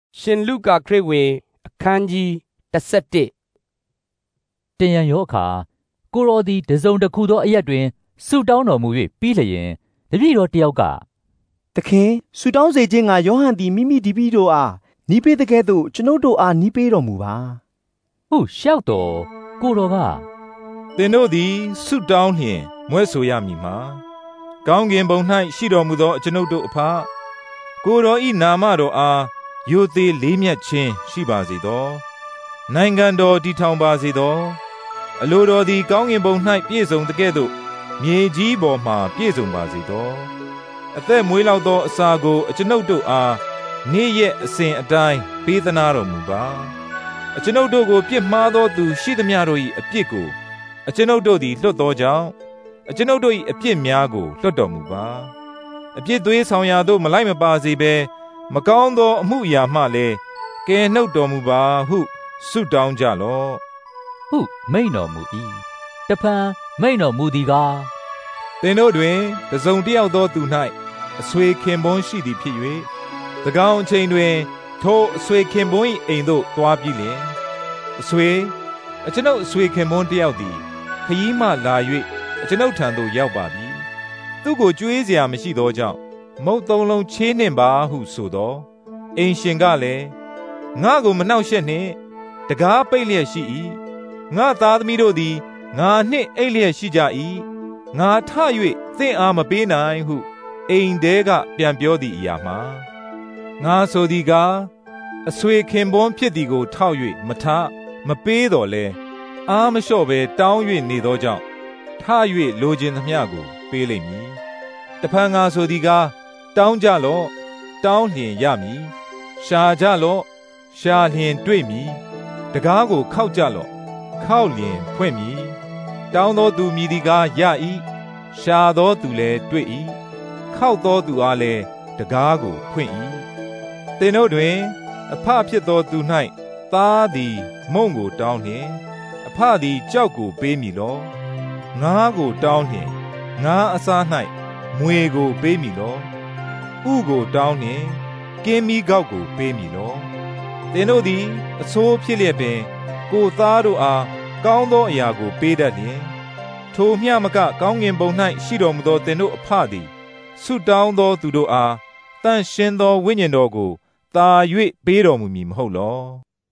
ရှင်လုကာခရစ်ဝင်အခန်းကြီး17 တင်ရန်ရောအခါကိုရောသည်တစုံတစ်ခုသောအရက်တွင်ဆုတောင်းတော်မူ၍ပြီးလျင်တပည့်တော်တယောက်ကသခင်ဆုတောင်းစေခြင်းကယောဟန်သည်မိမိဒီပည့်တို့အားနီးပေးတဲ့ကဲ့သို့ကျွန်ုပ်တို့အားနီးပေးတော်မူပါဟုလျှောက်တော်ကိုတော်ကသင်တို့သည်ဆုတောင်းလျင်မွဲ့ဆိုရမည်မှာကောင်းကင်ဘုံ၌ရှိတော်မူသောကျွန်ုပ်တို့အဖကိုတော်ဤနာမတော်အားယိုသေးလေးမြတ်ခြင်းရှိပါစေသောနိုင်ငံတော်တည်ထောင်ပါစေသောအလိုတော်သည်ကောင်းကင်ဘုံ၌ပြည့်စုံတဲ့ကဲ့သို့မြေကြီးပေါ်မှပြည့်စုံပါစေသောအသက်မွေးလောက်သောအစာကိုအကျွန်ုပ်တို့အားနေ့ရက်အစဉ်အတိုင်းပေးသနာတော်မူပါအကျွန်ုပ်တို့ကိုပြစ်မှားသောသူရှိသမျှတို့၏အပြစ်ကိုအကျွန်ုပ်တို့သည်လွတ်သောကြောင့်အကျွန်ုပ်တို့၏အပြစ်များကိုလွတ်တော်မူပါအပြစ်သွေးဆောင်ရာသို့မလိုက်မပါစေဘဲမကောင်းသောအမှုအရာမှလည်းကယ်နှုတ်တော်မူပါဟုဆုတောင်းကြလော့ဟုမိန့်တော်မူ၏တဖန်မိန့်တော်မူသည်ကားသင်တို့တွင်တစုံတစ်ယောက်သောသူ၌အဆွေခင်ပွန်းရှိသည်ဖြစ်၍သန်းခေါင်အချိန်တွင်ထိုအဆွေခင်ပွန်း၏အိမ်သို့သွားပြီးလျှင်အဆွေအကျွန်ုပ်အဆွေခင်ပွန်းတစ်ယောက်သည်ခရီးမှလာ၍အကျွန်ုပ်ထံသို့ရောက်ပါပြီသူကိုကြွေးเสียမရှိသောကြောင့်မုတ်သုံးလုံးချေးနှင့်ပါဟုဆိုသောအိမ်ရှင်ကလည်းငါကိုမနှောက်ယှက်နှင့်တကားပိတ်လျက်ရှိ၏ငါသားသမီးတို့သည်ငါနှင့်အိပ်လျက်ရှိကြ၏ငါထ၍သင်အားမပေးနိုင်ဟုအိမ်ထဲကပြန်ပြောသည့်အရာမှာငါဆိုသည်ကားအဆွေခင်ပွန်းဖြစ်သည်ကိုထောက်၍မထမပေးတော်လဲအားမလျှော့ဘဲတောင်း၍နေသောကြောင့်ထ၍လိုချင်သမျှကိုပေးလိမ့်မည်တဖန်ငါဆိုသည်ကားတောင်းကြလော့တောင်းလျင်ရမည်ရှာကြလော့ရှာလျင်တွေ့မည်တကားကိုခောက်ကြလော့ခောက်လျင်ဖွင့်မည်တောင်းသောသူမည်သည်ကားရ၏ရှာသောသူလည်းတွေ့၏ခောက်သောသူအားလည်းတကားကိုဖွင့်၏သင်တို့တွင်အဖဖြစ်သောသူ၌သားသည်မုန့်ကိုတောင်းလျင်အဖသည်ကြောက်ကိုပေးမည်လောငါးကိုတောင်းလျင်ငါးအစား၌မွေကိုပေးမည်လောဥကိုတောင်းလျင်ကင်းမီးကောက်ကိုပေးမည်လောသင်တို့သည်အဆိုးဖြစ်လျက်ပင်ကိုယ်သားတို့အားကောင်းသောအရာကိုပေးတတ်လျင်ထိုမျှမကကောင်းကင်ဘုံ၌ရှိတော်မူသောသင်တို့အဖသည်ဆုတောင်းသောသူတို့အားတန်ရှင်းသောဝိညာဉ်တော်ကိုသာ၍ပေးတော်မူမည်မဟုတ်လော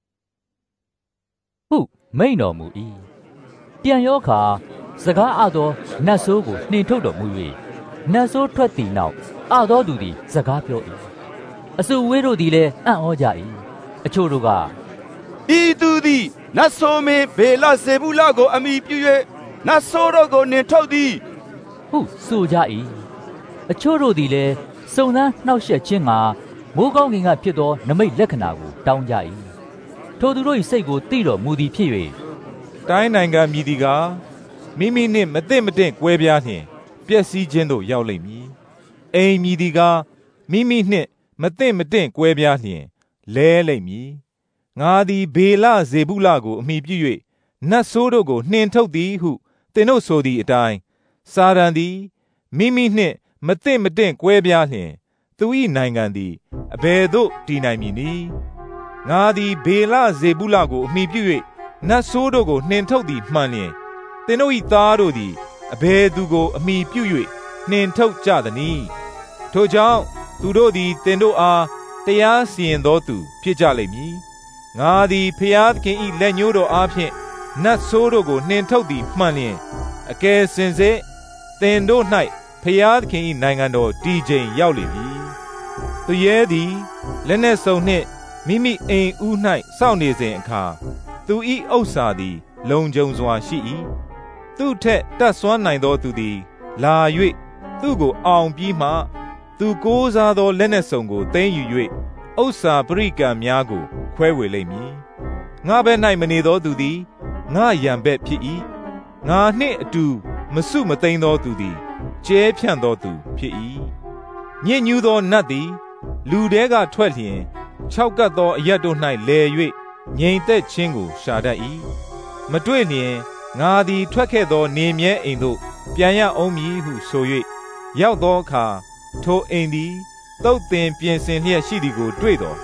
ဟုမိန့်တော်မူ၏ပြန်ရောအခါစကားအသောနတ်ဆိုးကိုနှင်ထုတ်တော်မူ၍နတ်ဆိုးထွက်သည့်နောက်အသောသူသည်စကားပြော၏အစုဝေးတို့သည်လည်းအံ့ဩကြ၏အချို့တို့ကဤသူသည်နတ်ဆိုးမင်းဘေလဇေဗုလကိုအမိပြု၍နတ်ဆိုးတို့ကိုနှင်ထုတ်သည်ဟုဆိုကြ၏အချို့တို့သည်လည်းစုံစမ်းနှောက်ယှက်ခြင်းကမိုးကောင်းကင်ကဖြစ်သောနမိတ်လက္ခဏာကိုတောင်းကြ၏ထိုသူတို့၏စိတ်ကိုသိတော်မူသည်ဖြစ်၍တိုင်းနိုင်ငံမြည်သည်ကားမိမိနှင့်မသင့်မတင့်ကွဲပြားလျင်ပျက်စီးခြင်းသို့ရောက်လိမ့်မည်အိမ်မြည်သည်ကားမိမိနှင့်မသင့်မတင့်ကွဲပြားလျင်လဲလိမ့်မည်ငါသည်ဘေလဇေဗုလကိုအမိပြု၍နတ်ဆိုးတို့ကိုနှင်ထုတ်သည်ဟုသင်တို့ဆိုသည့်အတိုင်းစာတန်သည်မိမိနှင့်မသင့်မတင့်ကွဲပြားလျင်သူ၏နိုင်ငံသည်အဘယ်သို့တည်နိုင်မည်နည်းငါသည်ဘေလဇေဗုလကိုအမိပြု၍နတ်ဆိုးတို့ကိုနှင်ထုတ်သည်မှန်လျင်သင်တို့၏သားတို့သည်အဘယ်သူကိုအမိပြု၍နှင်ထုတ်ကြသနည်းထိုကြောင့်သူတို့သည်သင်တို့အားတရားစီရင်သောသူဖြစ်ကြလိမ့်မည်ငါသည်ဖျားသခင်၏လက်ညှိုးတော်အားဖြင့်နတ်ဆိုးတို့ကိုနှင်ထုတ်သည်မှန်လျင်အကယ်စင်စစ်သင်တို့၌ဖျားသခင်၏နိုင်ငံတော်တည်ခြင်းရောက်လိမ့်မည်သူရဲသည်လက်နှင့်စုံနှင့်မိမိအိမ်ဦး၌စောင့်နေစဉ်အခါသူ၏ဥစ္စာသည်လုံခြုံစွာရှိ၏သူထက်တတ်စွမ်းနိုင်သောသူသည်လာ၍သူကိုအောင်ပြီးမှသူကိုးစားသောလက်နှင့်စုံကိုသိမ်းယူ၍ဥစ္စာပရိကံများကိုခွဲဝေလိမ့်မည်ငါဘက်၌မနေသောသူသည်ငါရန်ဘက်ဖြစ်၏ငါနှင့်အတူမစုမသိမ်းသောသူသည်ကျဲဖြန့်သောသူဖြစ်၏ညစ်ညူးသောနတ်သည်လူထဲကထွက်လျင်ခြောက်ကပ်သောအရက်တို့၌လဲ၍ငြိမ်သက်ခြင်းကိုရှာတတ်၏မတွေ့လျင်ငါသည်ထွက်ခဲ့သောနေမြဲအိမ်သို့ပြန်ရအောင်မည်ဟုဆို၍ရောက်သောအခါထိုအိမ်သည်သုတ်သင်ပြင်ဆင်လျက်ရှိသည်ကိုတွေ့တော်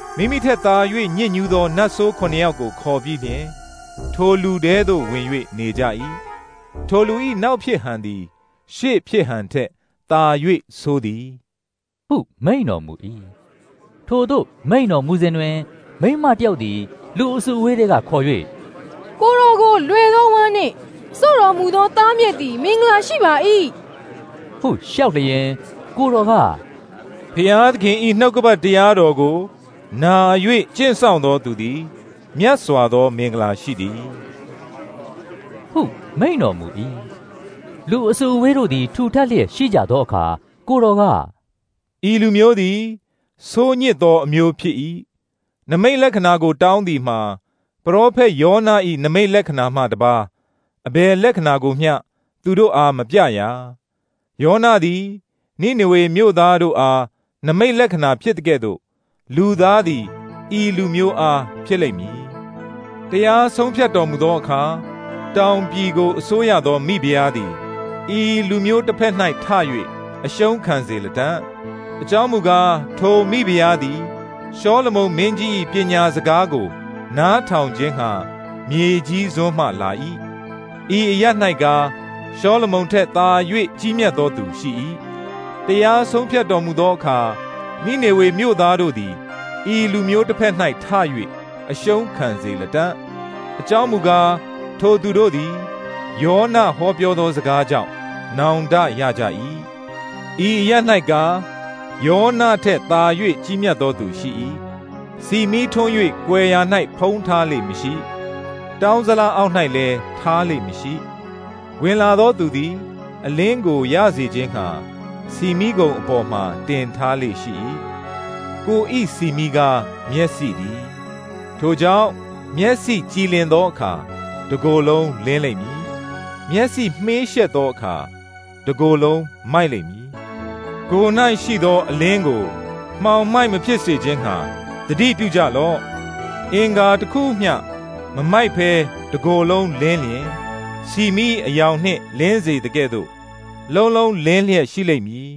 မိမိထက်သာ၍ညစ်ညူးသောနတ်ဆိုး9ယောက်ကိုခေါ်ပြီးလျှင်ထိုလူထဲသို့ဝင်၍နေကြ၏ထိုလူ၏နောက်ဖြစ်ဟန်သည်ရှေ့ဖြစ်ဟန်ထက်သာ၍ဆိုးသည်ဟုမိန့်တော်မူ၏ထိုသို့မိန့်တော်မူစဉ်တွင်မိန်းမတယောက်သည်လူအစုအဝေးတွေကခေါ်၍ကိုတော်ကိုလွယ်သောဝမ်းနှင့်စို့တော်မူသောသားမြတ်သည်မင်္ဂလာရှိပါ၏ဟုလျှောက်လျင်ကိုတော်ကဖျားသခင်၏နှုတ်ကပတ်တရားတော်ကိုနာ၍ကျင့်ဆောင်သောသူသည်မြတ်စွာသောမင်္ဂလာရှိသည်ဟုမိန့်တော်မူ၏လူအစုအဝေးတို့သည်ထူထပ်လျက်ရှိကြသောအခါကိုတော်ကဤလူမျိုးသည်ဆိုးညစ်သောအမျိုးဖြစ်၏နမိတ်လက္ခဏာကိုတောင်းသည်မှာပရောဖက်ယောနာ၏နမိတ်လက္ခဏာမှတပါအဘယ်လက္ခဏာကိုမျှသူတို့အားမပြရာယောနာသည်နိနေဝေမြို့သားတို့အားနမိတ်လက္ခဏာဖြစ်တဲ့ကဲ့သို့လူသားသည်ဤလူမျိုးအားဖြစ်လိမ့်မည်တရားဆုံးဖြတ်တော်မူသောအခါတောင်ပြည်ကိုအစိုးရသောမိဖုရားသည်ဤလူမျိုးတစ်ဖက်၌ထ၍အရှုံးခံစေလတံ့အကြောင်းမူကားထိုမိဖုရားသည်ရှောလမုန်မင်းကြီး၏ပညာစကားကိုနားထောင်ခြင်းဟာမြေကြီးစွန်းမှလာ၏ဤအရ၌ကရှောလမုန်ထက်သာ၍ကြီးမြတ်သောသူရှိ၏တရားဆုံးဖြတ်တော်မူသောအခါနိနေဝေမြို့သားတို့သည်ဤလူမျိုးတစ်ဖက်၌ထ၍အရှုံးခံစေလတံ့အကြောင်းမူကားထိုသူတို့သည်ယောနဟောပြောသောစကားကြောင့်နောင်တရကြ၏ဤအရ၌ကယောနထက်သာ၍ကြီးမြတ်သောသူရှိ၏စီမီထွန်း၍ကွယ်ရာ၌ဖုံးထားလိမ့်မည်ရှိတောင်းစလားအောက်၌လည်းထားလိမ့်မည်ရှိဝင်လာသောသူသည်အလင်းကိုရစေခြင်းဟာစီမီကုံအပေါ်မှတင်ထားလိမ့်ရှိ၏ကိုဤစီမီကမျက်စိသည်ထိုကြောင့်မျက်စိကြည်လင်သောအခါတကိုယ်လုံးလင်းလိမ့်မည်မျက်စိမှေးရှက်သောအခါတကိုယ်လုံးမိုက်လိမ့်မည်ကိုယ်၌ရှိသောအလင်းကိုမှောင်မိုက်မဖြစ်စေခြင်းဟာတတိပြုကြလော့အင်္ဂါတစ်ခုမျှမမိုက်ဖဲတကိုယ်လုံးလင်းလျင်စီမီအယောင်နှင့်လင်းစေတဲ့ကဲ့သို့လုံးလုံးလင်းလျက်ရှိလိမ့်မည်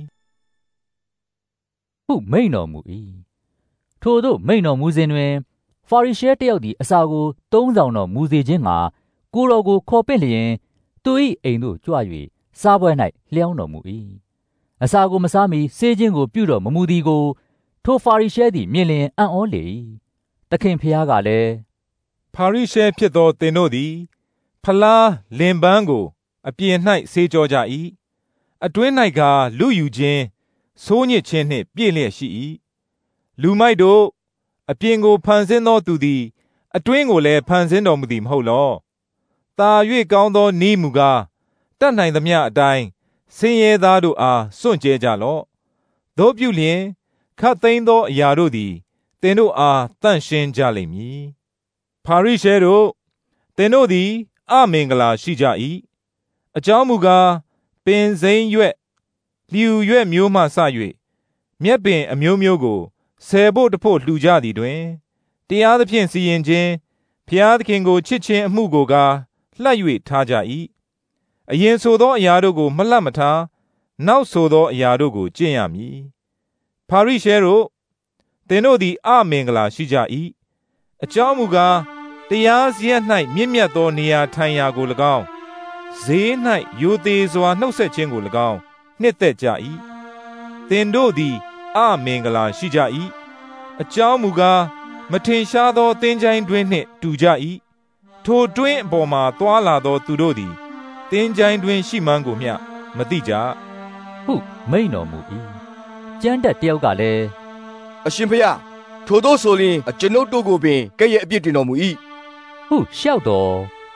ဟုမိန့်တော်မူ၏ထိုသို့မိန့်တော်မူစဉ်တွင်ဖာရိရှဲတယောက်သည်အစာကိုသုံးဆောင်တော်မူစေခြင်းမှာကိုတော်ကိုခေါ်ပင့်လျင်သူ၏အိမ်သို့ကြွ၍စားပွဲ၌လျှောင်းတော်မူ၏အစာကိုမစားမီဆေးခြင်းကိုပြုတော်မမူသည်ကိုထိုဖာရိရှဲသည်မြင်လျင်အံ့ဩလေ၏သခင်ဖျားကလည်းဖာရိရှဲဖြစ်သောသင်တို့သည်ဖလားလင်ပန်းကိုအပြင်၌ဆေးကြောကြ၏အတွင်း၌ကလူယူခြင်းဆိုးညစ်ခြင်းနှင့်ပြည့်လျက်ရှိ၏လူမိုက်တို့အပြင်ကိုဖန်ဆင်းသောသူသည်အတွင်းကိုလည်းဖန်ဆင်းတော်မူသည်မဟုတ်လောသာ၍ကောင်းသောနည်းမူကားတတ်နိုင်သမျှအတိုင်းဆင်းရဲသားတို့အားစွန့်ကြဲကြလော့သို့ပြုလျင်ခတ်သိမ်းသောအရာတို့သည်သင်တို့အားတန့်ရှင်းကြလိမ့်မည်ဖာရိရှဲတို့သင်တို့သည်အမင်္ဂလာရှိကြ၏အကြောင်းမူကားပင်စိမ်းရွက်လျူရွက်မျိုးမှစ၍မြက်ပင်အမျိုးမျိုးကိုဆယ်ဖို့တဖို့လှူကြသည်တွင်တရားသဖြင့်စီရင်ခြင်းဖျားသခင်ကိုချစ်ခြင်းအမှုကိုကားလှပ်၍ထားကြ၏အရင်ဆိုသောအရာတို့ကိုမလှပ်မထားနောက်ဆိုသောအရာတို့ကိုကျင့်ရမည်ဖာရိရှဲတို့သင်တို့သည်အမင်္ဂလာရှိကြ၏အကြောင်းမူကားတရားစရပ်၌မြင့်မြတ်သောနေရာထိုင်ရာကို၎င်းဈေး၌ယိုသေးစွာနှုတ်ဆက်ခြင်းကို၎င်းနှစ်သက်ကြ၏သင်တို့သည်အမင်္ဂလာရှိကြ၏အကြောင်းမူကားမထင်ရှားသောသင်္ချိုင်းတွင်းနှင့်တူကြ၏ထိုတွင်းအပေါ်မှာသွာလာသောသူတို့သည်သင်္ချိုင်းတွင်းရှိမှန်းကိုမျှမသိကြဟုမိန့်တော်မူ၏ကျမ်းတက်တယောက်ကလည်းအရှင်ဖျားထိုတို့ဆိုရင်ကျွန်ုပ်တို့ကိုပင်ကဲ့ရဲ့အပြစ်တင်တော်မူ၏ဟုလျှောက်တော်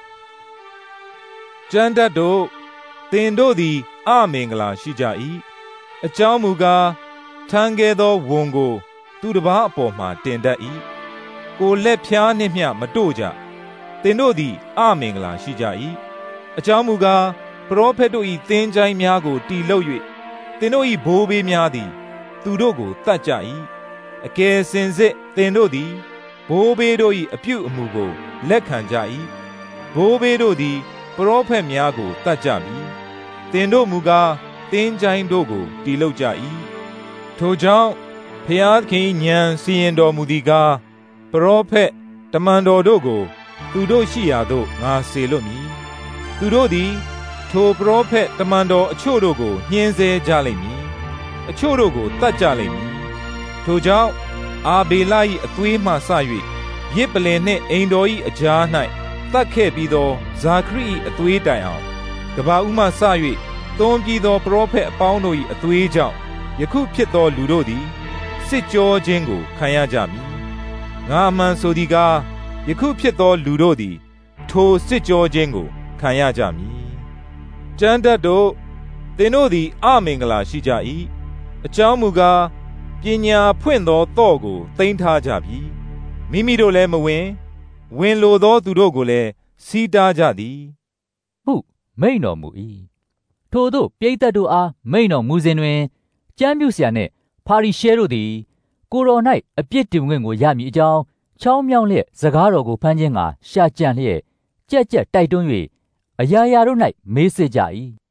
ကျမ်းတက်တို့သင်တို့သည်အမင်္ဂလာရှိကြ၏အကြောင်းမူကားထမ်းခဲ့သောဝန်ကိုသူတစ်ပါးအပေါ်မှာတင်တတ်၏ကိုလက်ဖြားနှင့်မျှမတို့ကြသင်တို့သည်အမင်္ဂလာရှိကြ၏အကြောင်းမူကားပရောဖက်တို့၏သင်္ချိုင်းများကိုတီလုပ်၍သင်တို့၏ဘိုးဘေးများသည်သူတို့ကိုတတ်ကြ၏အကယ်စင်စစ်သင်တို့သည်ဘိုးဘေးတို့၏အပြုအမူကိုလက်ခံကြ၏ဘိုးဘေးတို့သည်ပရောဖက်များကိုတတ်ကြပြီသင်တို့မူကားသင်္ချိုင်းတို့ကိုတီလုပ်ကြ၏ထိုကြောင့်ဖျားခင်ဉာဏ်စီရင်တော်မူသည်ကားပရောဖက်တမန်တော်တို့ကိုသူတို့ရှိရာသို့ငါစေလွတ်မည်သူတို့သည်ထိုပရောဖက်တမန်တော်အချို့တို့ကိုညှင်းဆဲကြလိမ့်မည်အချို့တို့ကိုတတ်ကြလိမ့်မည်ထိုကြောင့်အာဘေလ၏အသွေးမှစ၍ရစ်ပလင်နှင့်အိမ်တော်၏အကြား၌တတ်ခဲ့ပြီးသောဇာခရိ၏အသွေးတိုင်အောင်ကဘာဦးမှစ၍သွန်ပြီးသောပရောဖက်အပေါင်းတို့၏အသွေးကြောင့်ယခုဖြစ်သောလူတို့သည်စစ်ကြောခြင်းကိုခံရကြမည်ငါအမှန်ဆိုသည်ကားယခုဖြစ်သောလူတို့သည်ထိုစစ်ကြောခြင်းကိုခံရကြမည်ကျမ်းတတ်တို့သင်တို့သည်အမင်္ဂလာရှိကြ၏အကြောင်းမူကားပညာဖွင့်သောတော့ကိုသိမ်းထားကြပြီမိမိတို့လည်းမဝင်လိုသောသူတို့ကိုလည်းစီးတားကြသည်ဟုမိန့်တော်မူ၏ထိုသို့ပရိသတ်တို့အားမိန့်တော်မူစဉ်တွင်ကျမ်းပြုဆရာနှင့်ဖာရိရှဲတို့သည်ကိုယ်တော်၌အပြစ်တင်ခွင့်ကိုရမည်အကြောင်းချောင်းမြောင်းလျက်စကားတော်ကိုဖမ်းခြင်းကရှာကြံလျက်ကြက်တိုက်တွန်း၍အရာရာတို့၌မေးစစ်ကြ၏